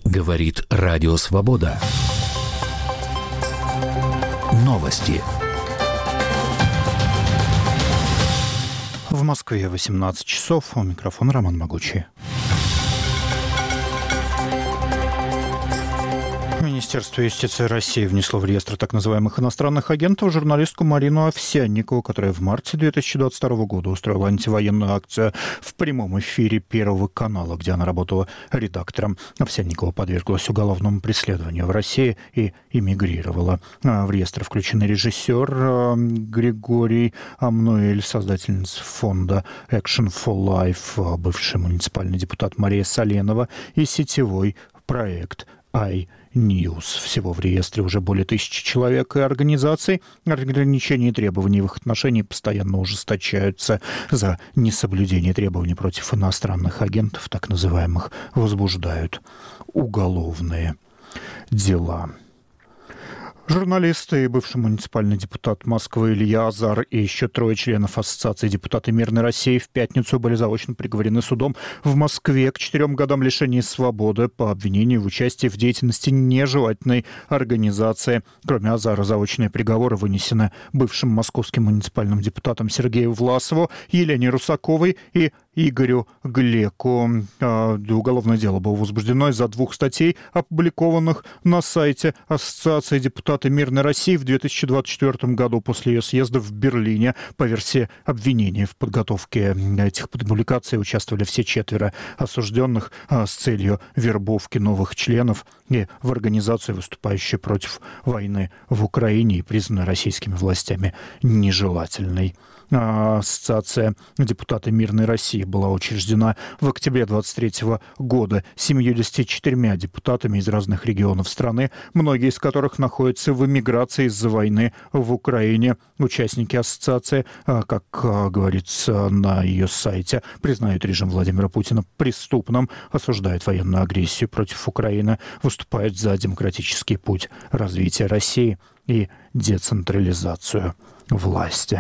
Говорит Радио Свобода. Новости. В Москве 18 часов. У микрофона Роман Могучий. Министерство юстиции России внесло в реестр так называемых иностранных агентов журналистку Марину Овсянникову, которая в марте 2022 года устроила антивоенную акцию в прямом эфире Первого канала, где она работала редактором. Овсянникова подверглась уголовному преследованию в России и эмигрировала. В реестр включены режиссер Григорий Амнуэль, создательница фонда Action for Life, бывший муниципальный депутат Мария Соленова и сетевой проект iNews. Всего в реестре уже более 1000 человек и организаций. Ограничения и требования в их отношении постоянно ужесточаются. За несоблюдение требований против иностранных агентов, так называемых, возбуждают уголовные дела. Журналисты и бывший муниципальный депутат Москвы Илья Азар и еще 3 членов Ассоциации депутаты Мирной России в пятницу были заочно приговорены судом в Москве к 4 годам лишения свободы по обвинению в участии в деятельности нежелательной организации. Кроме Азара, заочные приговоры вынесены бывшим московским муниципальным депутатам Сергею Власову, Елене Русаковой и Игорю Глеку. Уголовное дело было возбуждено из-за 2 статей, опубликованных на сайте Ассоциации депутатов Мирной России в 2024 году после ее съезда в Берлине. По версии обвинения в подготовке этих публикаций участвовали все 4 осужденных с целью вербовки новых членов и в организации, выступающей против войны в Украине и признанной российскими властями нежелательной. Ассоциация депутатов Мирной России была учреждена в октябре 2023 года 74 депутатами из разных регионов страны, многие из которых находятся в эмиграции из-за войны в Украине. Участники ассоциации, как говорится на ее сайте, признают режим Владимира Путина преступным, осуждают военную агрессию против Украины, выступают за демократический путь развития России и децентрализацию власти.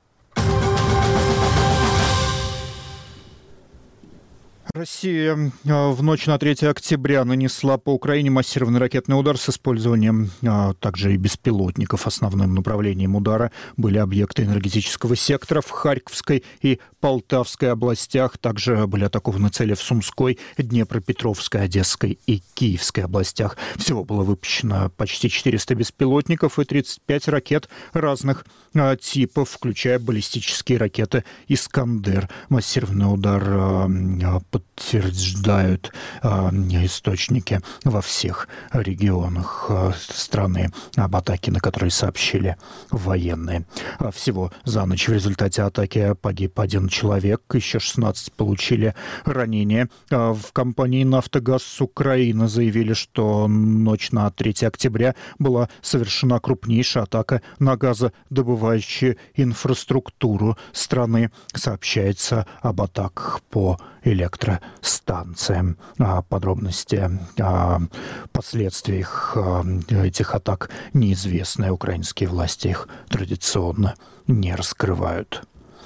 Россия в ночь на 3 октября нанесла по Украине массированный ракетный удар с использованием также и беспилотников. Основным направлением удара были объекты энергетического сектора в Харьковской и Полтавской областях. Также были атакованы цели в Сумской, Днепропетровской, Одесской и Киевской областях. Всего было выпущено почти 400 беспилотников и 35 ракет разных типов, включая баллистические ракеты «Искандер». Массированный удар подтверждают источники во всех регионах страны об атаке, на которые сообщили военные. Всего за ночь в результате атаки погиб 1 человек, еще 16 получили ранения. В компании «Нафтогаз Украины» заявили, что ночь на 3 октября была совершена крупнейшая атака на газодобывающую инфраструктуру страны. Сообщается об атаках по электростанциям. Подробности о последствиях этих атак неизвестны. Украинские власти их традиционно не раскрывают.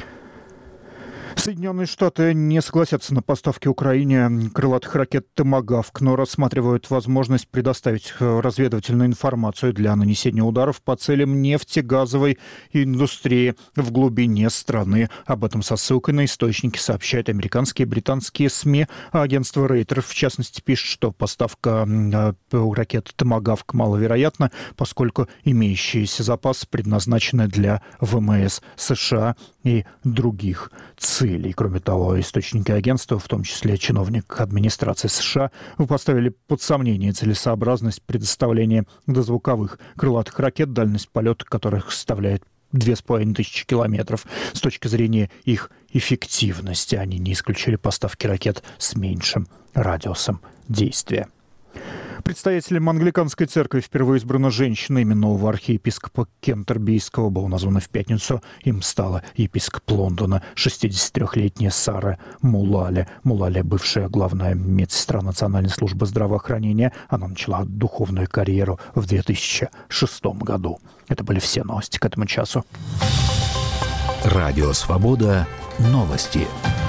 Соединенные Штаты не согласятся на поставки Украине крылатых ракет «Томагавк», но рассматривают возможность предоставить разведывательную информацию для нанесения ударов по целям нефтегазовой индустрии в глубине страны. Об этом со ссылкой на источники сообщают американские и британские СМИ. Агентство Reuters, в частности, пишет, что поставка ракет «Томагавк» маловероятна, поскольку имеющиеся запасы предназначены для ВМС США и других целей. Кроме того, источники агентства, в том числе чиновник администрации США, поставили под сомнение целесообразность предоставления дозвуковых крылатых ракет, дальность полета которых составляет 2500 километров. С точки зрения их эффективности они не исключили поставки ракет с меньшим радиусом действия. Предстоятелем англиканской церкви впервые избрана женщина. Имя нового архиепископа Кентерберийского было названо в пятницу. Им стала епископ Лондона, 63-летняя Сара Мулале. Мулале – бывшая главная медсестра Национальной службы здравоохранения. Она начала духовную карьеру в 2006 году. Это были все новости к этому часу. Радио «Свобода». Новости.